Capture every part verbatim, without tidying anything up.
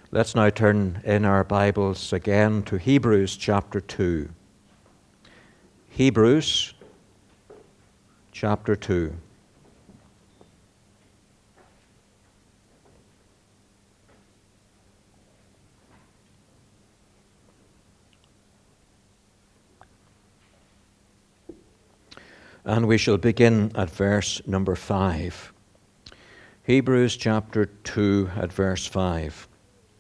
Let's now turn in our Bibles again to Hebrews chapter two. Hebrews chapter two. And we shall begin at verse number five. Hebrews chapter two at verse five.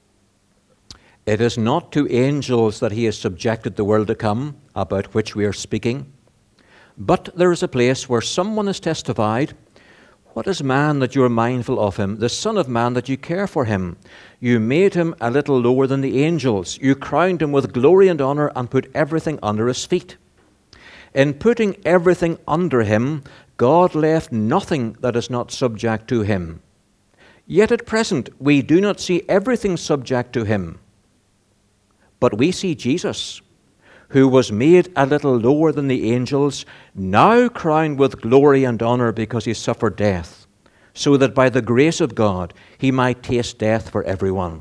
It is not to angels that he has subjected the world to come, about which we are speaking. But there is a place where someone has testified, "What is man that you are mindful of him, the Son of Man that you care for him? You made him a little lower than the angels. You crowned him with glory and honor and put everything under his feet." In putting everything under him, God left nothing that is not subject to him. Yet at present we do not see everything subject to him. But we see Jesus, who was made a little lower than the angels, now crowned with glory and honor because he suffered death, so that by the grace of God he might taste death for everyone.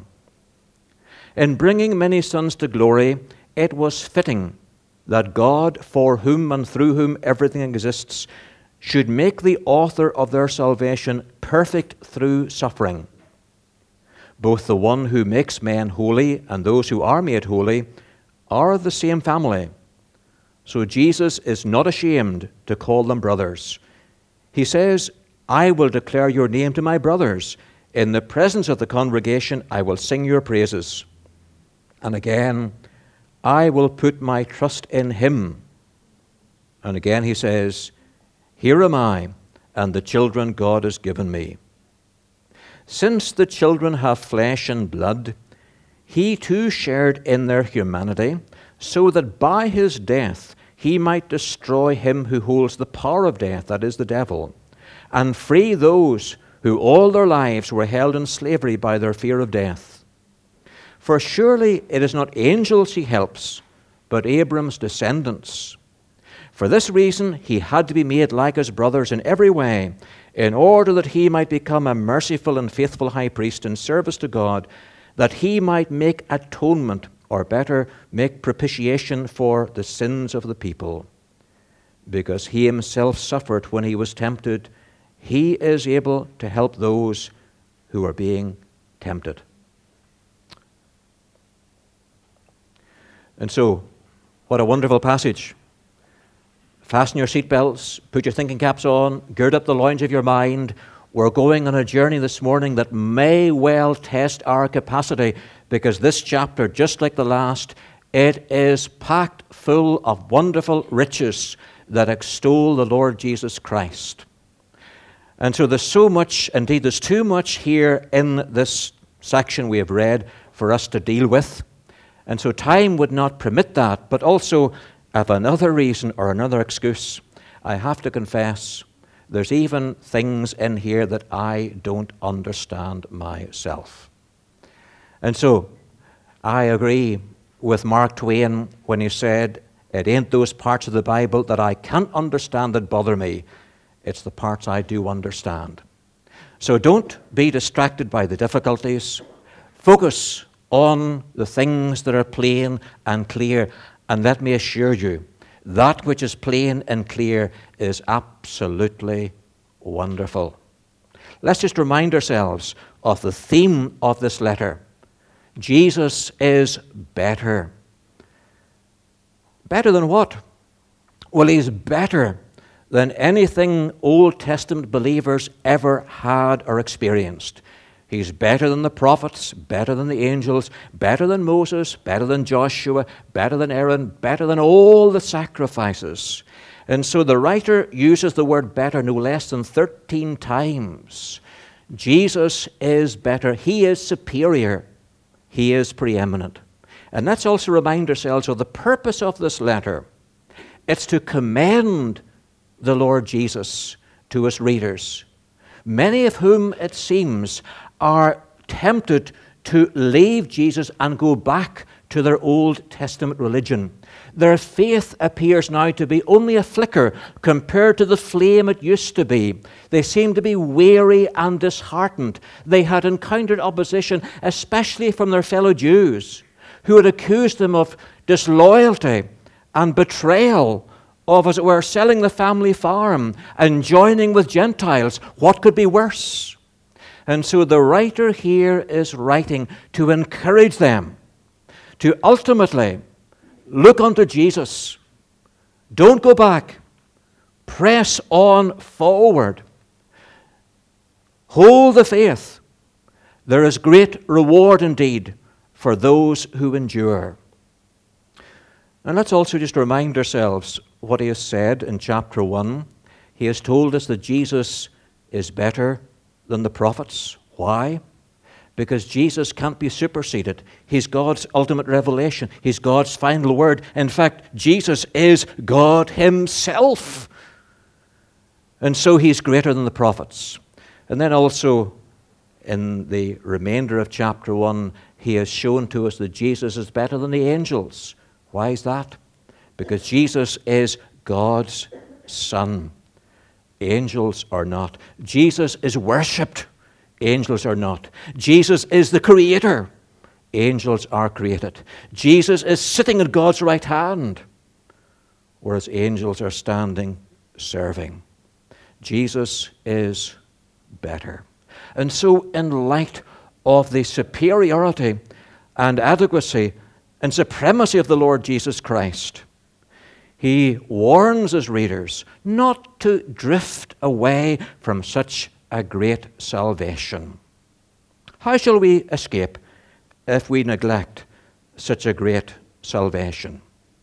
In bringing many sons to glory, it was fitting that God, for whom and through whom everything exists, should make the author of their salvation perfect through suffering. Both the one who makes men holy and those who are made holy are of the same family. So Jesus is not ashamed to call them brothers. He says, "I will declare your name to my brothers. In the presence of the congregation I will sing your praises." And again, "I will put my trust in him." And again he says, "Here am I, and the children God has given me." Since the children have flesh and blood, he too shared in their humanity, so that by his death he might destroy him who holds the power of death, that is, the devil, and free those who all their lives were held in slavery by their fear of death. For surely it is not angels he helps, but Abram's descendants. For this reason he had to be made like his brothers in every way, in order that he might become a merciful and faithful high priest in service to God, that he might make atonement, or better, make propitiation for the sins of the people. Because he himself suffered when he was tempted, he is able to help those who are being tempted. And so, what a wonderful passage. Fasten your seatbelts, put your thinking caps on, gird up the loins of your mind. We're going on a journey this morning that may well test our capacity, because this chapter, just like the last, it is packed full of wonderful riches that extol the Lord Jesus Christ. And so there's so much, indeed there's too much here in this section we have read for us to deal with. And so time would not permit that, but also, if another reason or another excuse, I have to confess, there's even things in here that I don't understand myself. And so, I agree with Mark Twain when he said, "It ain't those parts of the Bible that I can't understand that bother me. It's the parts I do understand." So don't be distracted by the difficulties. Focus on the things that are plain and clear. And let me assure you, that which is plain and clear is absolutely wonderful. Let's just remind ourselves of the theme of this letter. Jesus is better. Better than what? Well, he's better than anything Old Testament believers ever had or experienced. He's better than the prophets, better than the angels, better than Moses, better than Joshua, better than Aaron, better than all the sacrifices. And so the writer uses the word better no less than thirteen times. Jesus is better. He is superior. He is preeminent. And let's also remind ourselves of the purpose of this letter. It's to commend the Lord Jesus to his readers, many of whom, it seems, are tempted to leave Jesus and go back to their Old Testament religion. Their faith appears now to be only a flicker compared to the flame it used to be. They seem to be weary and disheartened. They had encountered opposition, especially from their fellow Jews, who had accused them of disloyalty and betrayal, of, as it were, selling the family farm and joining with Gentiles. What could be worse? And so the writer here is writing to encourage them to ultimately look unto Jesus. Don't go back. Press on forward. Hold the faith. There is great reward indeed for those who endure. And let's also just remind ourselves what he has said in chapter one. He has told us that Jesus is better than the prophets. Why? Because Jesus can't be superseded. He's God's ultimate revelation. He's God's final word. In fact, Jesus is God himself. And so he's greater than the prophets. And then also in the remainder of chapter one, he has shown to us that Jesus is better than the angels. Why is that? Because Jesus is God's Son. Angels are not. Jesus is worshipped. Angels are not. Jesus is the Creator. Angels are created. Jesus is sitting at God's right hand, whereas angels are standing serving. Jesus is better. And so in light of the superiority and adequacy and supremacy of the Lord Jesus Christ, he warns his readers not to drift away from such a great salvation. How shall we escape if we neglect such a great salvation?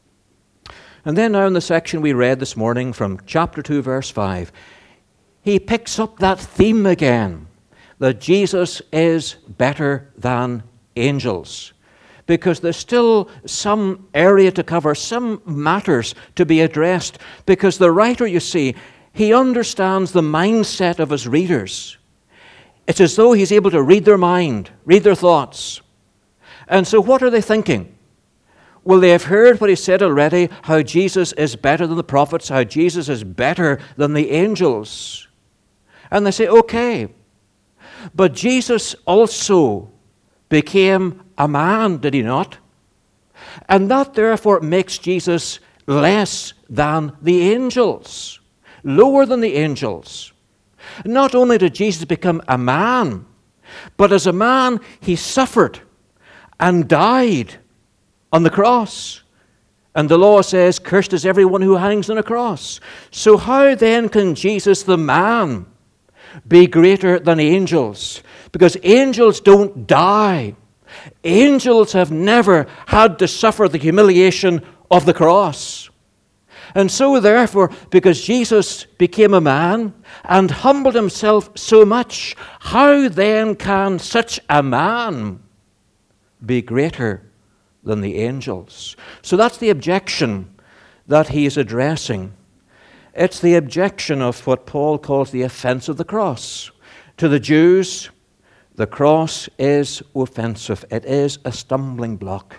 And then now in the section we read this morning from chapter two, verse five, he picks up that theme again, that Jesus is better than angels. Because there's still some area to cover, some matters to be addressed. Because the writer, you see, he understands the mindset of his readers. It's as though he's able to read their mind, read their thoughts. And so what are they thinking? Well, they have heard what he said already, how Jesus is better than the prophets, how Jesus is better than the angels. And they say, okay. But Jesus also became a man, did he not? And that therefore makes Jesus less than the angels, lower than the angels. Not only did Jesus become a man, but as a man he suffered and died on the cross. And the law says, cursed is everyone who hangs on a cross. So how then can Jesus the man be greater than angels? Because angels don't die. Angels have never had to suffer the humiliation of the cross. And so therefore, because Jesus became a man and humbled himself so much, how then can such a man be greater than the angels? So that's the objection that he is addressing. It's the objection of what Paul calls the offense of the cross. To the Jews, the cross is offensive. It is a stumbling block.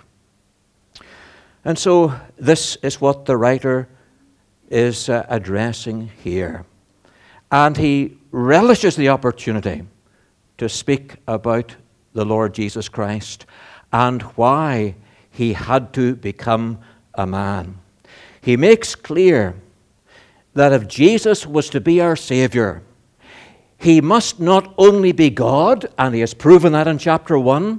And so this is what the writer is uh, addressing here. And he relishes the opportunity to speak about the Lord Jesus Christ and why he had to become a man. He makes clear that if Jesus was to be our Savior, he must not only be God, and he has proven that in chapter one,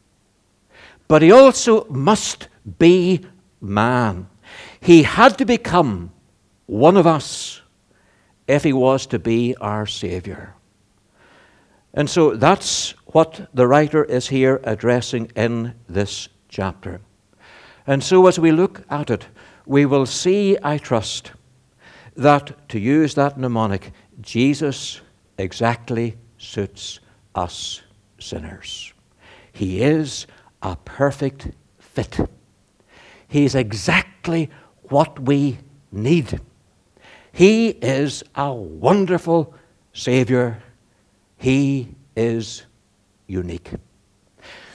but he also must be man. He had to become one of us if he was to be our Savior. And so that's what the writer is here addressing in this chapter. And so as we look at it, we will see, I trust, that, to use that mnemonic, Jesus exactly suits us sinners. He is a perfect fit. He's exactly what we need. He is a wonderful Savior. He is unique.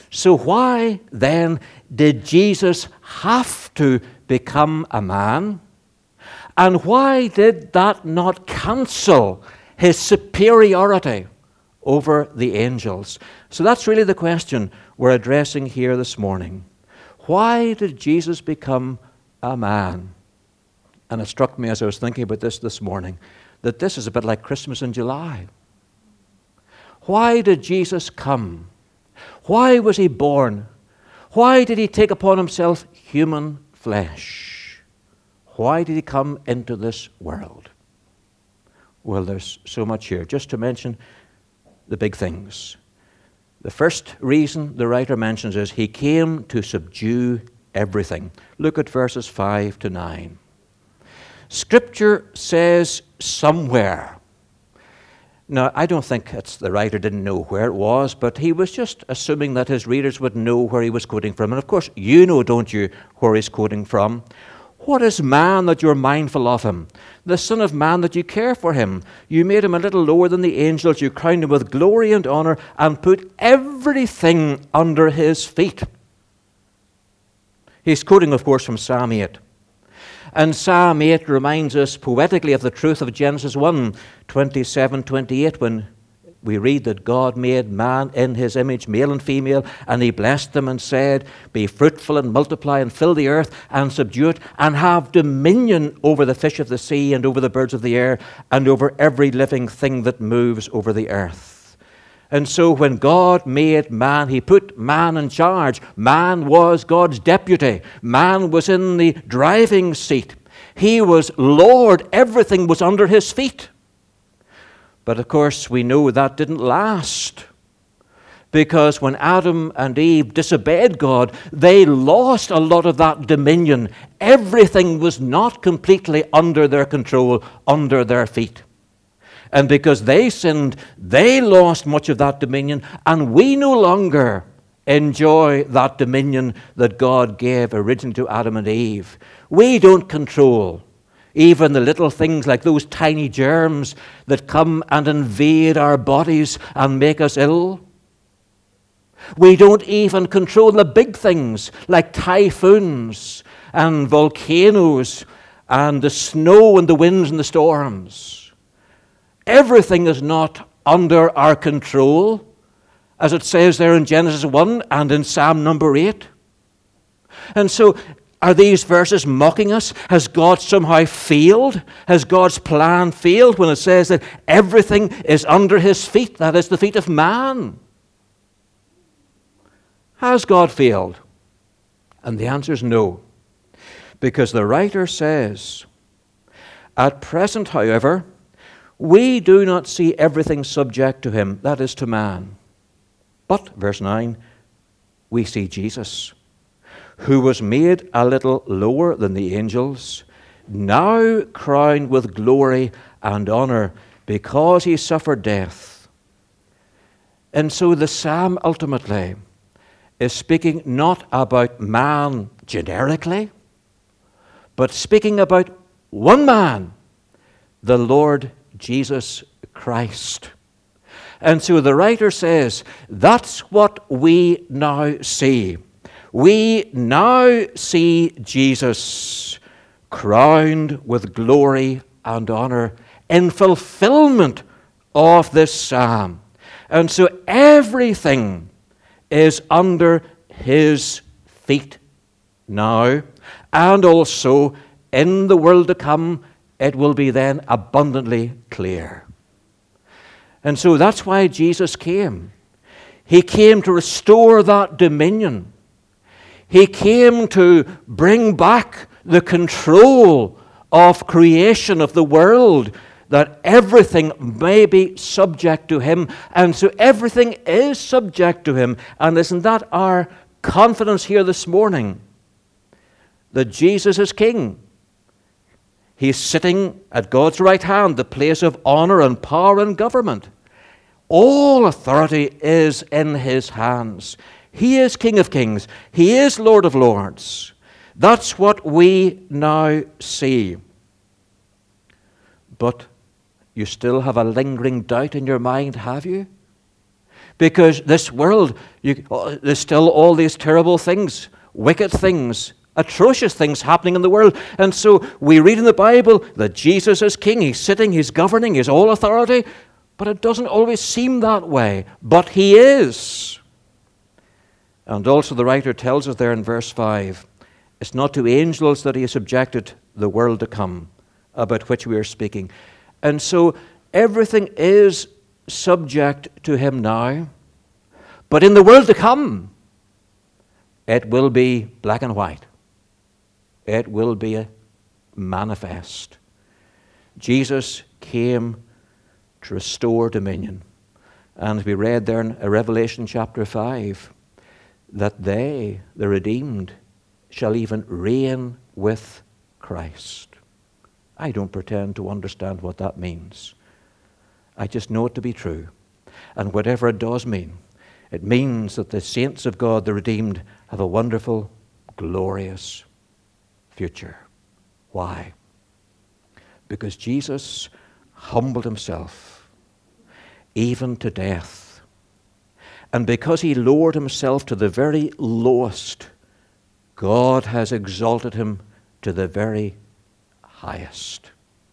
So why then did Jesus have to become a man? And why did that not cancel his superiority over the angels? So that's really the question we're addressing here this morning. Why did Jesus become a man? And it struck me as I was thinking about this this morning that this is a bit like Christmas in July. Why did Jesus come? Why was he born? Why did he take upon himself human flesh? Why did he come into this world? Well, there's so much here. Just to mention the big things. The first reason the writer mentions is he came to subdue everything. Look at verses five to nine. Scripture says somewhere. Now, I don't think it's the writer didn't know where it was, but he was just assuming that his readers would know where he was quoting from. And of course, you know, don't you, where he's quoting from? What is man that you're mindful of him? The Son of Man that you care for him. You made him a little lower than the angels. You crowned him with glory and honor and put everything under his feet. He's quoting, of course, from Psalm eight. And Psalm eight reminds us poetically of the truth of Genesis one, twenty-seven, twenty-eight, when we read that God made man in his image, male and female, and he blessed them and said, be fruitful and multiply and fill the earth and subdue it and have dominion over the fish of the sea and over the birds of the air and over every living thing that moves over the earth. And so when God made man, he put man in charge. Man was God's deputy. Man was in the driving seat. He was Lord. Everything was under his feet. But of course, we know that didn't last. Because when Adam and Eve disobeyed God, they lost a lot of that dominion. Everything was not completely under their control, under their feet. And because they sinned, they lost much of that dominion, and we no longer enjoy that dominion that God gave originally to Adam and Eve. We don't control even the little things like those tiny germs that come and invade our bodies and make us ill. We don't even control the big things like typhoons and volcanoes and the snow and the winds and the storms. Everything is not under our control, as it says there in Genesis one and in Psalm number eight. And so, are these verses mocking us? Has God somehow failed? Has God's plan failed when it says that everything is under his feet, that is, the feet of man? Has God failed? And the answer is no. Because the writer says, at present, however, we do not see everything subject to him, that is, to man. But, verse nine, we see Jesus, who was made a little lower than the angels, now crowned with glory and honor because he suffered death. And so the psalm ultimately is speaking not about man generically, but speaking about one man, the Lord Jesus Christ. And so the writer says, that's what we now see. We now see Jesus crowned with glory and honor in fulfillment of this psalm. And so everything is under his feet now, and also in the world to come, it will be then abundantly clear. And so that's why Jesus came. He came to restore that dominion. He came to bring back the control of creation of the world, that everything may be subject to him. And so everything is subject to him. And isn't that our confidence here this morning? That Jesus is King. He's sitting at God's right hand, the place of honor and power and government. All authority is in his hands. He is King of kings. He is Lord of lords. That's what we now see. But you still have a lingering doubt in your mind, have you? Because this world, you, oh, there's still all these terrible things, wicked things, atrocious things happening in the world. And so we read in the Bible that Jesus is king. He's sitting, he's governing, he's all authority. But it doesn't always seem that way. But he is. And also the writer tells us there in verse five, it's not to angels that he has subjected the world to come, about which we are speaking. And so everything is subject to him now. But in the world to come, it will be black and white. It will be a manifest. Jesus came to restore dominion. And we read there in Revelation chapter five that they, the redeemed, shall even reign with Christ. I don't pretend to understand what that means. I just know it to be true. And whatever it does mean, it means that the saints of God, the redeemed, have a wonderful, glorious future. Why? Because Jesus humbled himself, even to death. And because he lowered himself to the very lowest, God has exalted him to the very highest.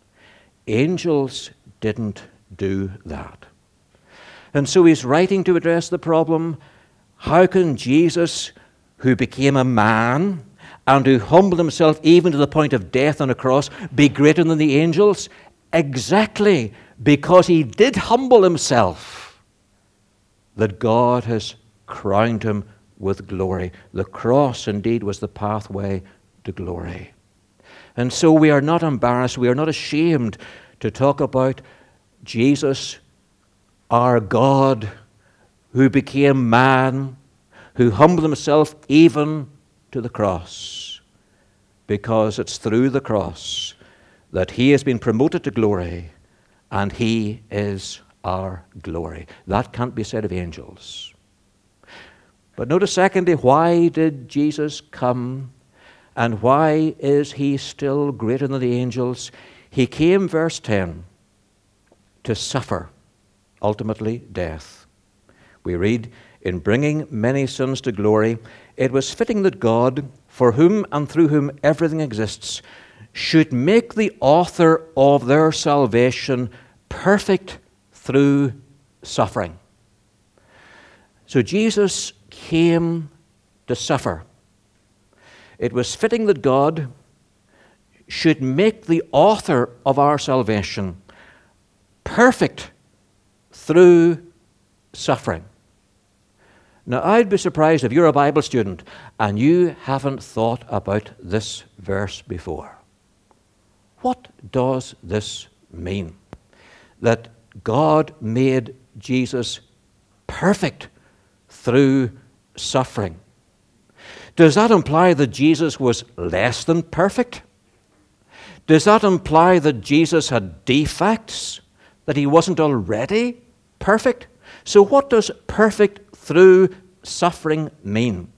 Angels didn't do that. And so he's writing to address the problem, how can Jesus, who became a man and who humbled himself even to the point of death on a cross, be greater than the angels? Exactly because he did humble himself that God has crowned him with glory. The cross indeed was the pathway to glory. And so we are not embarrassed, we are not ashamed to talk about Jesus, our God, who became man, who humbled himself even to the cross, because it's through the cross that he has been promoted to glory, and he is our glory. That can't be said of angels. But notice secondly, why did Jesus come, and why is he still greater than the angels? He came, verse ten, to suffer, ultimately death. We read, in bringing many sons to glory, it was fitting that God, for whom and through whom everything exists, should make the author of their salvation perfect through suffering. So Jesus came to suffer. It was fitting that God should make the author of our salvation perfect through suffering. Now, I'd be surprised if you're a Bible student and you haven't thought about this verse before. What does this mean? That God made Jesus perfect through suffering. Does that imply that Jesus was less than perfect? Does that imply that Jesus had defects? That he wasn't already perfect? So what does perfect through suffering mean?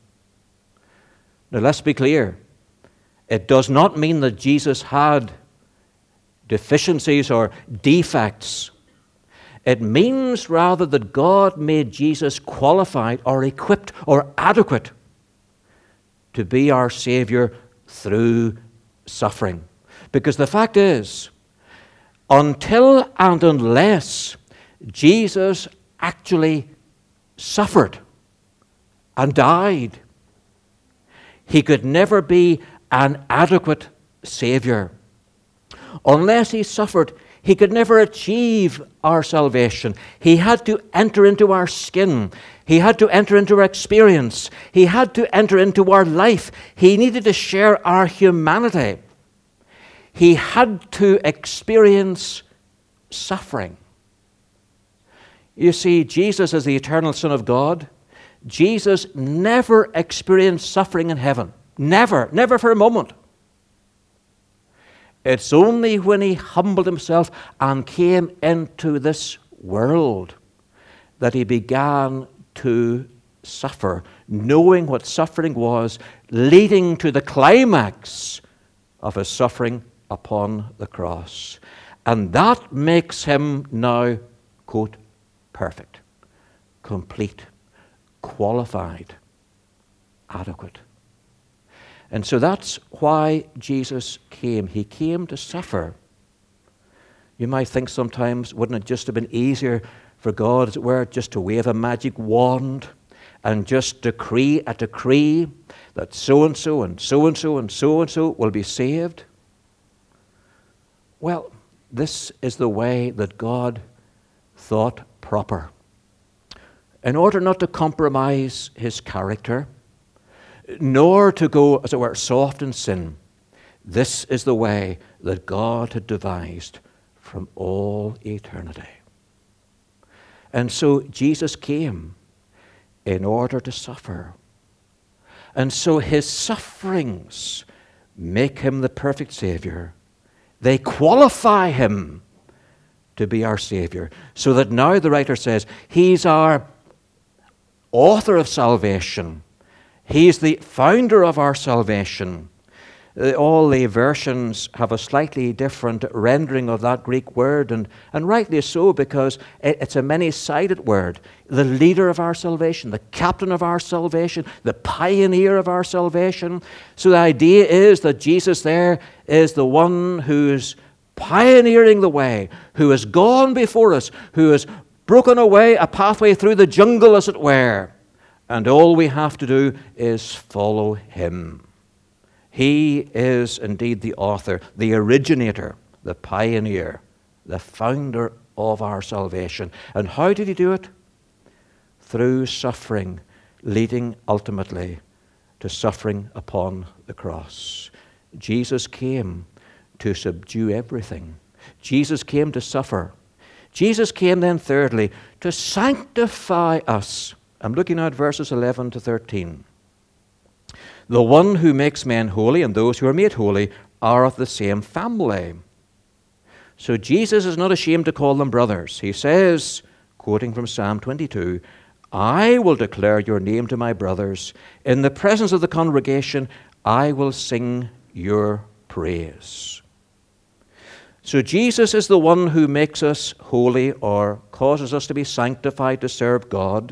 Now let's be clear. It does not mean that Jesus had deficiencies or defects. It means rather that God made Jesus qualified or equipped or adequate to be our Savior through suffering. Because the fact is, until and unless Jesus actually suffered and died, he could never be an adequate Savior. Unless he suffered, he could never achieve our salvation. He had to enter into our skin. He had to enter into our experience. He had to enter into our life. He needed to share our humanity. He had to experience suffering. You see, Jesus is the eternal Son of God. Jesus never experienced suffering in heaven. Never, never for a moment. It's only when he humbled himself and came into this world that he began to suffer, knowing what suffering was, leading to the climax of his suffering upon the cross. And that makes him now, quote, perfect. complete, qualified, adequate. And so that's why Jesus came. He came to suffer. You might think sometimes, wouldn't it just have been easier for God, as it were, just to wave a magic wand and just decree a decree that so-and-so and so-and-so and so-and-so will be saved? Well, this is the way that God thought proper. In order not to compromise his character, nor to go, as it were, soft in sin, this is the way that God had devised from all eternity. And so Jesus came in order to suffer. And so his sufferings make him the perfect Savior. They qualify him to be our Savior. So that now the writer says, he's our author of salvation. He's the founder of our salvation. Uh, all the versions have a slightly different rendering of that Greek word, and, and rightly so, because it, it's a many-sided word. The leader of our salvation, the captain of our salvation, the pioneer of our salvation. So the idea is that Jesus there is the one who is pioneering the way, who has gone before us, who has broken away a pathway through the jungle, as it were. And all we have to do is follow him. He is indeed the author, the originator, the pioneer, the founder of our salvation. And how did he do it? Through suffering, leading ultimately to suffering upon the cross. Jesus came to subdue everything. Jesus came to suffer. Jesus came then, thirdly, to sanctify us. I'm looking at verses eleven to thirteen. The one who makes men holy and those who are made holy are of the same family. So Jesus is not ashamed to call them brothers. He says, quoting from Psalm twenty-two, I will declare your name to my brothers. In the presence of the congregation, I will sing your praise. So Jesus is the one who makes us holy or causes us to be sanctified to serve God,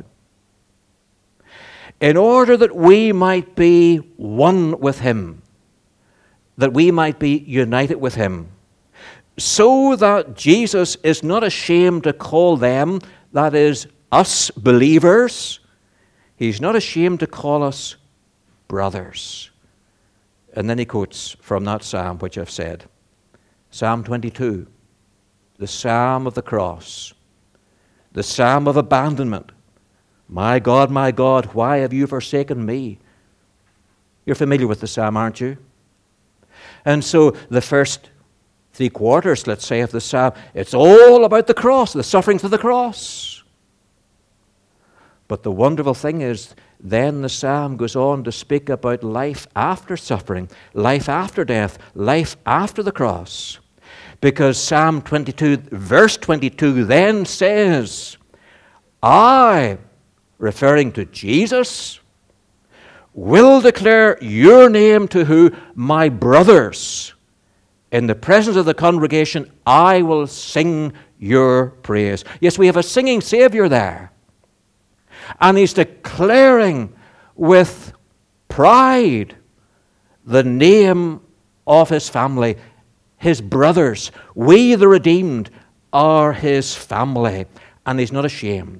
in order that we might be one with him, that we might be united with him, so that Jesus is not ashamed to call them, that is, us believers, he's not ashamed to call us brothers. And then he quotes from that psalm which I've said, Psalm twenty-two, the psalm of the cross, the psalm of abandonment. My God, my God, why have you forsaken me? You're familiar with the psalm, aren't you? And so the first three quarters, let's say, of the psalm, it's all about the cross, the sufferings of the cross. But the wonderful thing is, then the psalm goes on to speak about life after suffering, life after death, life after the cross. Because Psalm twenty-two, verse twenty-two then says, I, referring to Jesus, will declare your name to who? My brothers. In the presence of the congregation, I will sing your praise. Yes, we have a singing Savior there. And he's declaring with pride the name of his family, his brothers. We, the redeemed, are his family. And he's not ashamed.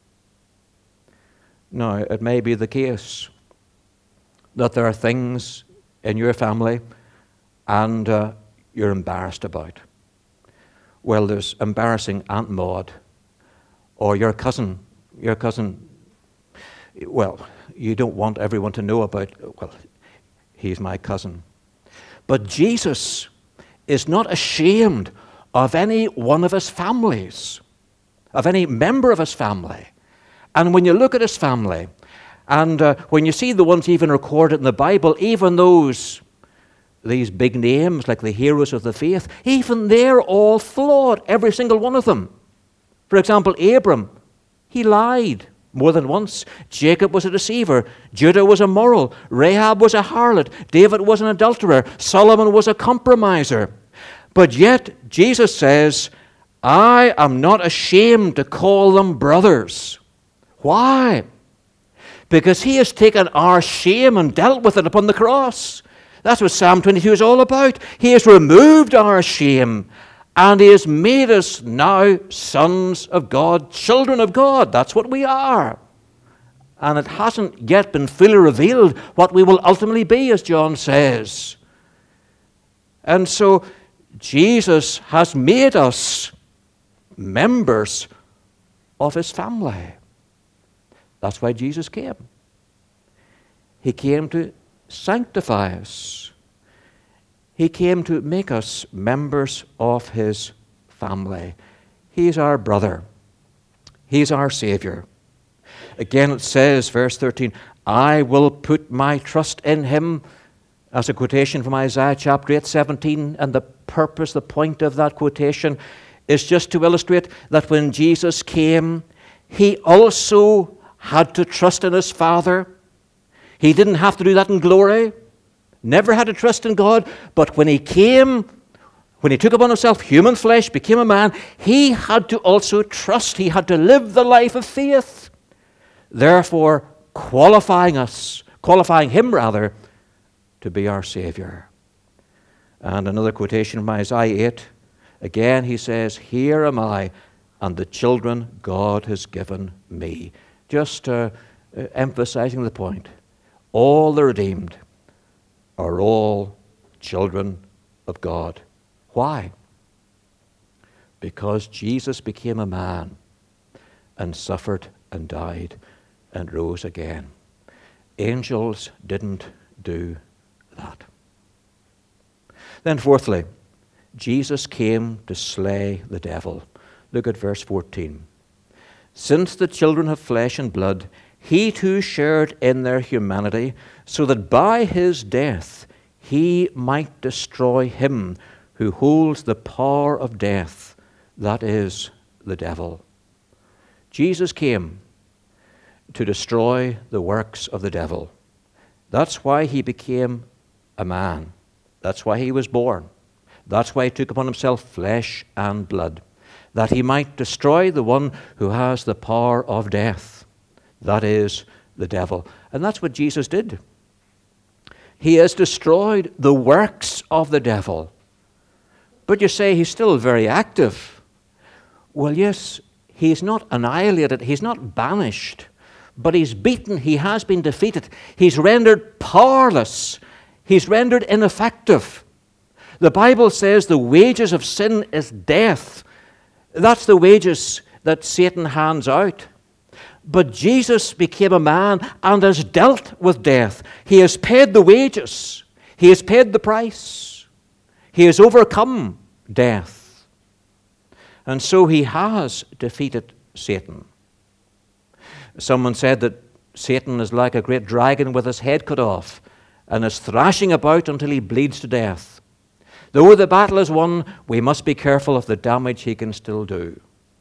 Now, it may be the case that there are things in your family and uh, you're embarrassed about. Well, there's embarrassing Aunt Maud or your cousin, your cousin, well, you don't want everyone to know about, well, he's my cousin. But Jesus is not ashamed of any one of his families, of any member of his family. And when you look at his family, and uh, when you see the ones even recorded in the Bible, even those, these big names like the heroes of the faith, even they're all flawed, every single one of them. For example, Abram, he lied more than once. Jacob was a deceiver. Judah was immoral. Rahab was a harlot. David was an adulterer. Solomon was a compromiser. But yet, Jesus says, I am not ashamed to call them brothers. Why? Because he has taken our shame and dealt with it upon the cross. That's what Psalm twenty-two is all about. He has removed our shame, and he has made us now sons of God, children of God. That's what we are. And it hasn't yet been fully revealed what we will ultimately be, as John says. And so Jesus has made us members of his family. That's why Jesus came. He came to sanctify us. He came to make us members of his family. He's our brother. He's our Savior. Again it says, verse thirteen, I will put my trust in him. As a quotation from Isaiah chapter eight, seventeen, and the purpose, the point of that quotation is just to illustrate that when Jesus came, he also had to trust in his Father. He didn't have to do that in glory. Never had to trust in God. But when he came, when he took upon himself human flesh, became a man, he had to also trust. He had to live the life of faith. Therefore, qualifying us, qualifying him rather, to be our Savior. And another quotation from Isaiah eight. Again he says, here am I, and the children God has given me. Just uh, uh, emphasizing the point. All the redeemed are all children of God. Why? Because Jesus became a man and suffered and died and rose again. Angels didn't do that. Then fourthly, Jesus came to slay the devil. Look at verse fourteen. Since the children have flesh and blood, he too shared in their humanity, so that by his death he might destroy him who holds the power of death, that is, the devil. Jesus came to destroy the works of the devil. That's why he became a man. That's why he was born. That's why he took upon himself flesh and blood, that he might destroy the one who has the power of death. That is the devil. And that's what Jesus did. He has destroyed the works of the devil. But you say he's still very active. Well, yes, he's not annihilated. He's not banished. But he's beaten. He has been defeated. He's rendered powerless. He's rendered ineffective. The Bible says the wages of sin is death. That's the wages that Satan hands out. But Jesus became a man and has dealt with death. He has paid the wages. He has paid the price. He has overcome death. And so he has defeated Satan. Someone said that Satan is like a great dragon with his head cut off and is thrashing about until he bleeds to death. Though the battle is won, we must be careful of the damage he can still do.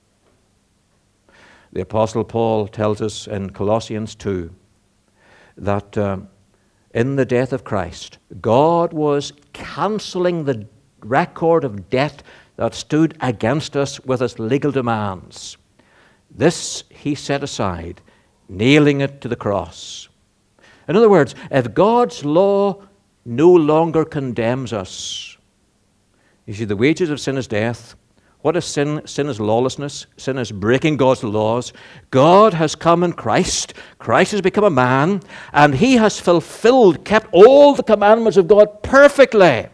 The Apostle Paul tells us in Colossians two that uh, in the death of Christ, God was cancelling the record of debt that stood against us with its legal demands. This he set aside, nailing it to the cross. In other words, if God's law no longer condemns us, you see, the wages of sin is death. What is sin? Sin is lawlessness. Sin is breaking God's laws. God has come in Christ. Christ has become a man, and he has fulfilled, kept all the commandments of God perfectly.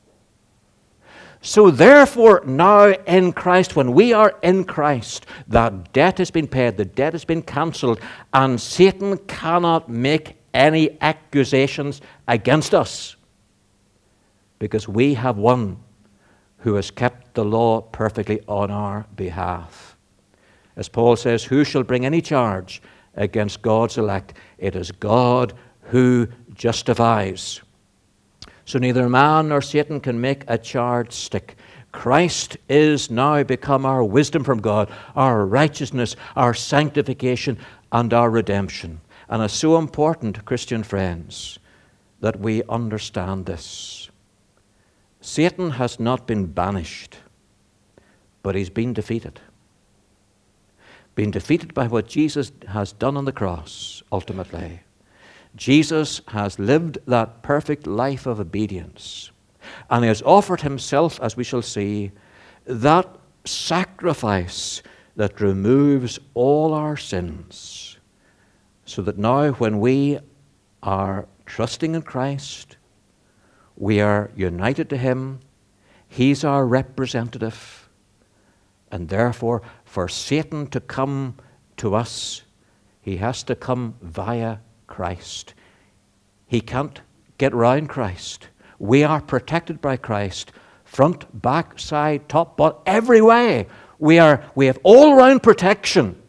So therefore, now in Christ, when we are in Christ, that debt has been paid, the debt has been cancelled, and Satan cannot make any accusations against us, because we have one who has kept the law perfectly on our behalf. As Paul says, who shall bring any charge against God's elect? It is God who justifies. So neither man nor Satan can make a charge stick. Christ is now become our wisdom from God, our righteousness, our sanctification, and our redemption. And it's so important, Christian friends, that we understand this. Satan has not been banished, but he's been defeated. been defeated by what Jesus has done on the cross, ultimately. Jesus has lived that perfect life of obedience, and he has offered himself, as we shall see, that sacrifice that removes all our sins, so that now when we are trusting in Christ, we are united to him. He's our representative, and therefore for Satan to come to us, he has to come via Christ. He can't get round Christ. We are protected by Christ, front, back, side, top, bottom, every way. We are. We have all-round protection.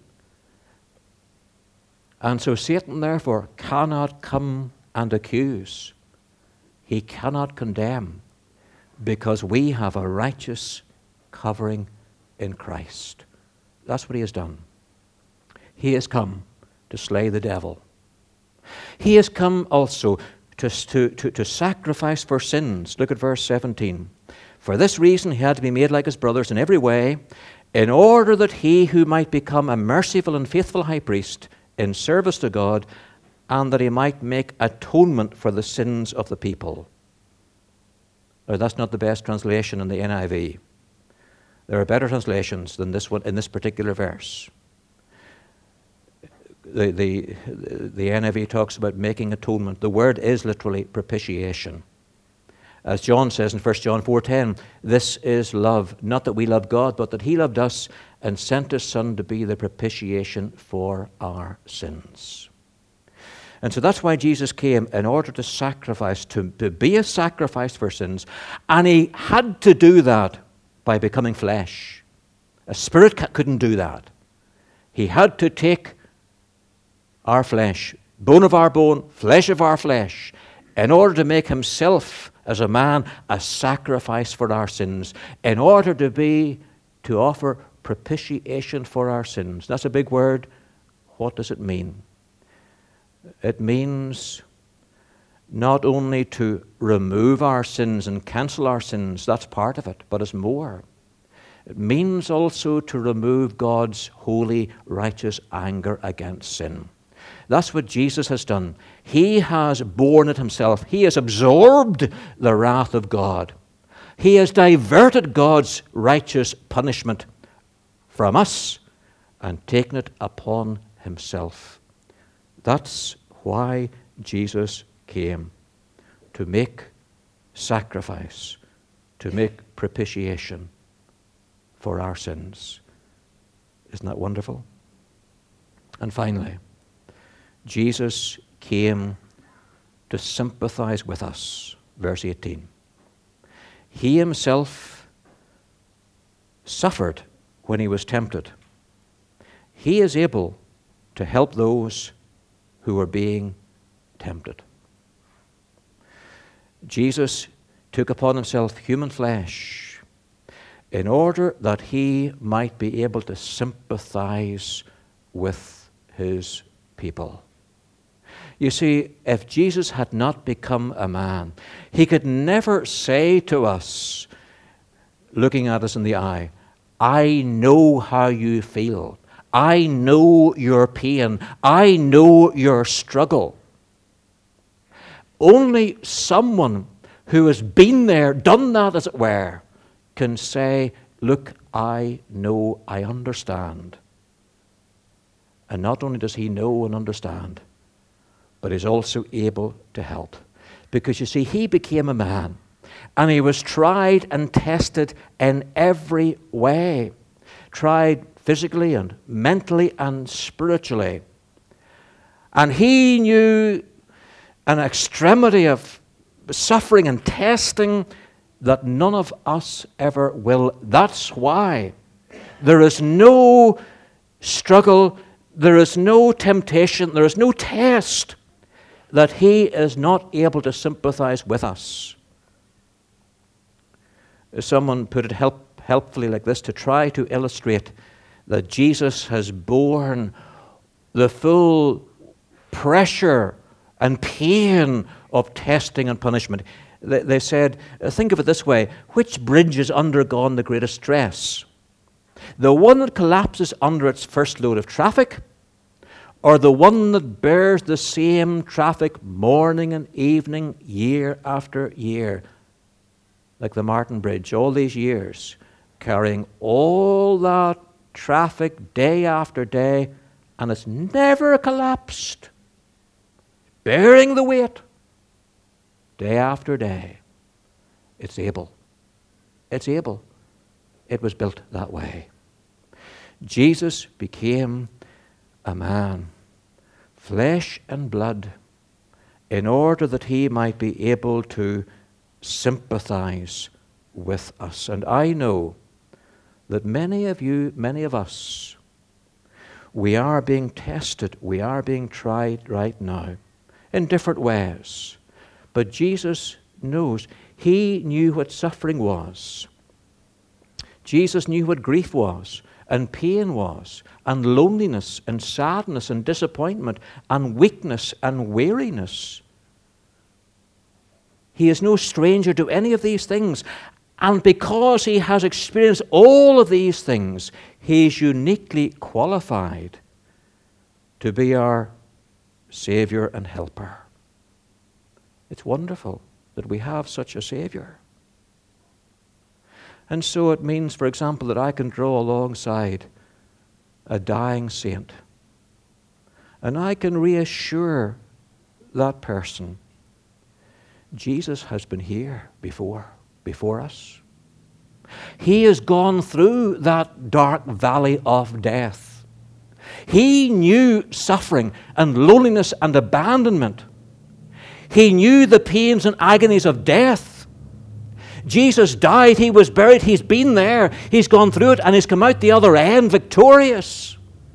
And so Satan, therefore, cannot come and accuse. He cannot condemn, because we have a righteous covering in Christ. That's what he has done. He has come to slay the devil. He has come also to, to, to, to sacrifice for sins. Look at verse seventeen. For this reason he had to be made like his brothers in every way, in order that he who might become a merciful and faithful high priest in service to God, and that he might make atonement for the sins of the people. Now, that's not the best translation in the N I V. There are better translations than this one in this particular verse. The, the, the N I V talks about making atonement. The word is literally propitiation. As John says in First John four ten, this is love, not that we love God, but that he loved us and sent his Son to be the propitiation for our sins. And so that's why Jesus came, in order to sacrifice, to, to be a sacrifice for sins. And he had to do that by becoming flesh. A spirit couldn't do that. He had to take our flesh, bone of our bone, flesh of our flesh, in order to make himself, as a man, a sacrifice for our sins, in order to be, to offer propitiation for our sins. That's a big word. What does it mean? It means not only to remove our sins and cancel our sins, that's part of it, but it's more. It means also to remove God's holy, righteous anger against sin. That's what Jesus has done. He has borne it himself. He has absorbed the wrath of God. He has diverted God's righteous punishment from us and taken it upon himself. That's why Jesus came, to make sacrifice, to make propitiation for our sins. Isn't that wonderful? And finally, Jesus came to sympathize with us. Verse eighteen. He himself suffered when he was tempted. He is able to help those who are being tempted. Jesus took upon himself human flesh in order that he might be able to sympathize with his people. You see, if Jesus had not become a man, he could never say to us, looking at us in the eye, I know how you feel. I know your pain. I know your struggle. Only someone who has been there, done that as it were, can say, look, I know, I understand. And not only does he know and understand, but is also able to help. Because you see, he became a man, and he was tried and tested in every way. Tried physically and mentally and spiritually. And he knew an extremity of suffering and testing that none of us ever will. That's why there is no struggle, there is no temptation, there is no test that he is not able to sympathize with us. Someone put it help, helpfully like this, to try to illustrate that Jesus has borne the full pressure and pain of testing and punishment. They, they said, think of it this way, which bridge has undergone the greatest stress? The one that collapses under its first load of traffic, or the one that bears the same traffic morning and evening, year after year, like the Martin Bridge, all these years, carrying all that traffic day after day, and it's never collapsed, bearing the weight day after day. It's able. It's able. It was built that way. Jesus became a man, flesh and blood, in order that he might be able to sympathize with us. And I know that many of you, many of us, we are being tested, we are being tried right now in different ways. But Jesus knows. He knew what suffering was. Jesus knew what grief was, and pain was, and loneliness, and sadness, and disappointment, and weakness, and weariness. He is no stranger to any of these things. And because he has experienced all of these things, he is uniquely qualified to be our Savior and helper. It's wonderful that we have such a Savior. And so it means, for example, that I can draw alongside a dying saint, and I can reassure that person, Jesus has been here before, before us. He has gone through that dark valley of death. He knew suffering and loneliness and abandonment. He knew the pains and agonies of death. Jesus died, he was buried, he's been there, he's gone through it, and he's come out the other end victorious.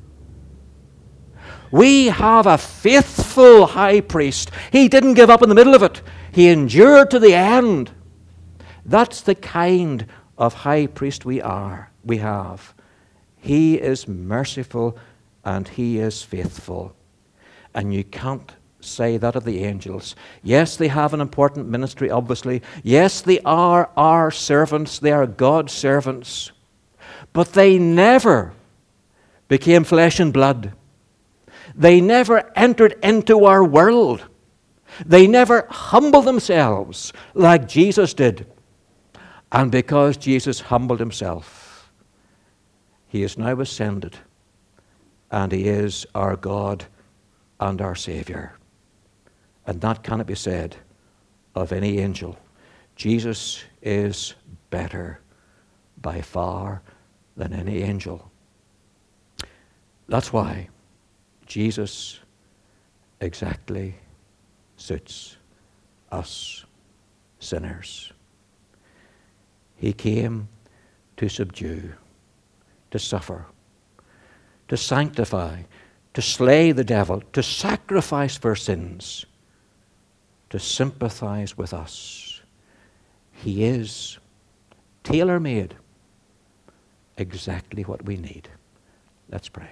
We have a faithful high priest. He didn't give up in the middle of it. He endured to the end. That's the kind of high priest we are, we have. He is merciful and he is faithful. And you can't say that of the angels. Yes, they have an important ministry, obviously. Yes, they are our servants. They are God's servants. But they never became flesh and blood. They never entered into our world. They never humbled themselves like Jesus did. And because Jesus humbled himself, he is now ascended, and he is our God and our Savior. And that cannot be said of any angel. Jesus is better by far than any angel. That's why Jesus exactly suits us sinners. He came to subdue, to suffer, to sanctify, to slay the devil, to sacrifice for sins, to sympathize with us. He is tailor-made, exactly what we need. Let's pray.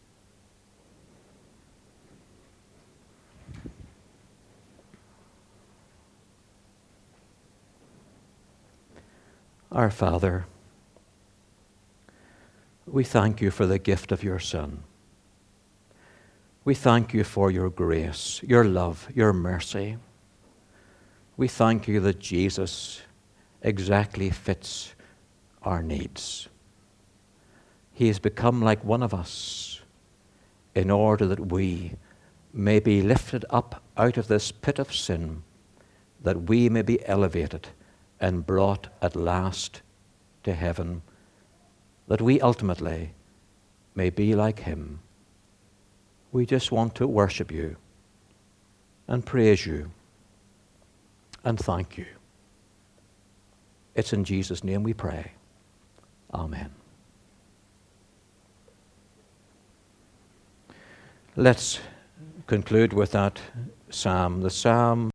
Our Father, we thank you for the gift of your Son. We thank you for your grace, your love, your mercy. We thank you that Jesus exactly fits our needs. He has become like one of us in order that we may be lifted up out of this pit of sin, that we may be elevated and brought at last to heaven, that we ultimately may be like him. We just want to worship you and praise you and thank you. It's in Jesus' name we pray. Amen. Let's conclude with that psalm, the psalm